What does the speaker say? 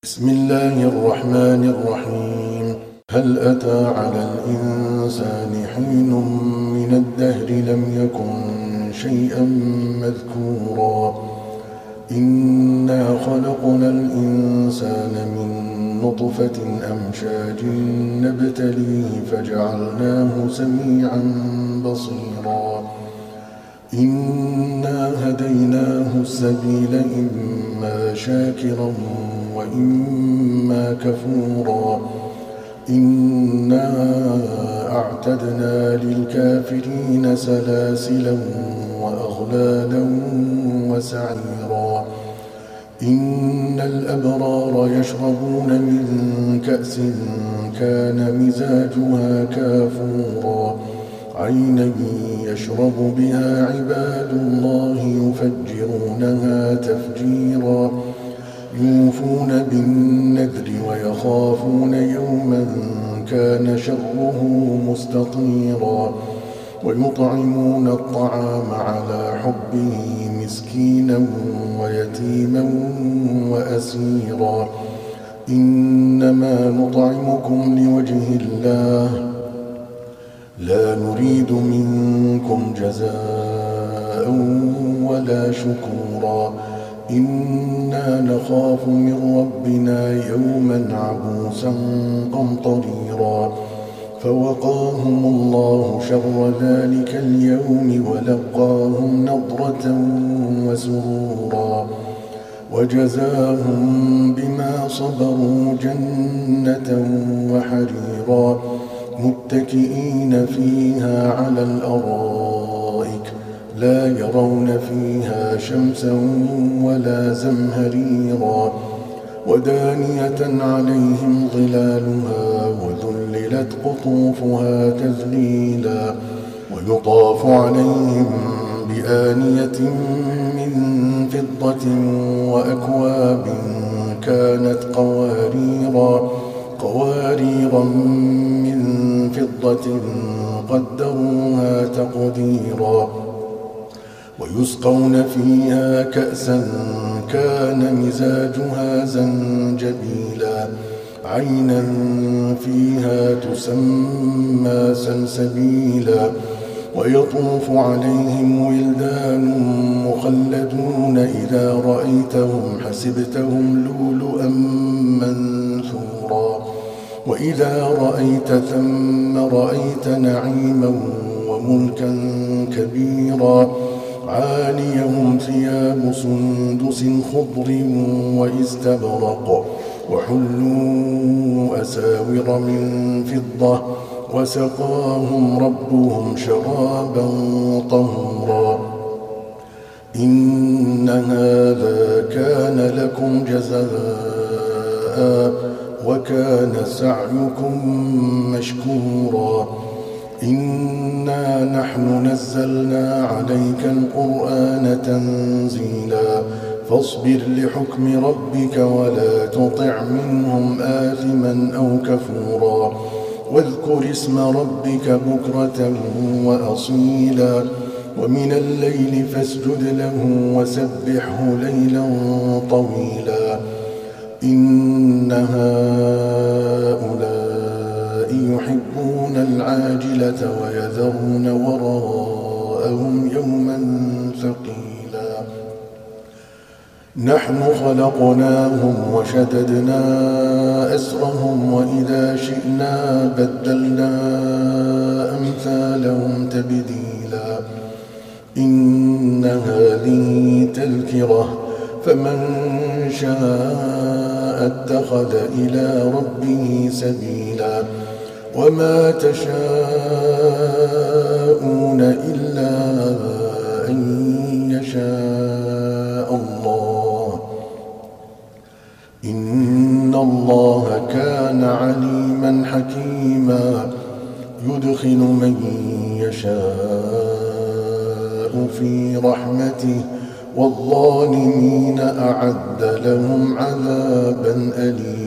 بسم الله الرحمن الرحيم. هل أتى على الإنسان حين من الدهر لم يكن شيئا مذكورا إنا خلقنا الإنسان من نطفة أمشاج نبتليه فجعلناه سميعا بصيرا إنا هديناه السبيل إما شاكرا وإما كفورا إنا أعتدنا للكافرين سلاسلا وأغلالا وسعيرا إن الأبرار يشربون من كأس كان مزاجها كافورا عينا يشرب بها عباد الله يفجرونها تفجيرا يوفون بالنذر ويخافون يوما كان شره مستطيرا ويطعمون الطعام على حبه مسكينا ويتيما وأسيرا إنما نطعمكم لوجه الله لا نريد منكم جزاء ولا شكورا إنا نخاف من ربنا يوما عبوسا قمطريرا فوقاهم الله شر ذلك اليوم ولقاهم نضرة وسرورا وجزاهم بما صبروا جنة وحريرا متكئين فيها على الأرائك لا يرون فيها شمسا ولا زمهريرا ودانية عليهم ظلالها وذللت قطوفها تذليلا ويطاف عليهم بآنية من فضة وأكواب كانت قواريرا من فضة قدروها تقديرا ويسقون فيها كأسا كان مزاجها زنجبيلا عينا فيها تسمى سلسبيلا ويطوف عليهم ولدان مخلدون إذا رأيتهم حسبتهم لؤلؤا منثورا وإذا رأيت ثم رأيت نعيما وملكا كبيرا عاليهم ثياب سندس خضر واستبرق وحلوا أساور من فضة وسقاهم ربهم شرابا طهورا إن هذا كان لكم جزاء وكان سعيكم مشكورا إنا نحن نزلنا عليك القرآن تنزيلا فاصبر لحكم ربك ولا تطع منهم آثما أو كفورا واذكر اسم ربك بكرة وأصيلا ومن الليل فاسجد له وسبحه ليلا طويلا إن هؤلاء يحبون العاجلة ويذرون وراءهم يوما ثقيلا نحن خلقناهم وشددنا أسرهم وإذا شئنا بدلنا أمثالهم تبديلا إن هذه تذكرة فمن شاء اتخذ إلى ربه سبيلا وما تشاءون إلا أن يشاء الله إن الله كان عليما حكيما يدخل من يشاء في رحمته والظالمين أعد لهم عذابا أليما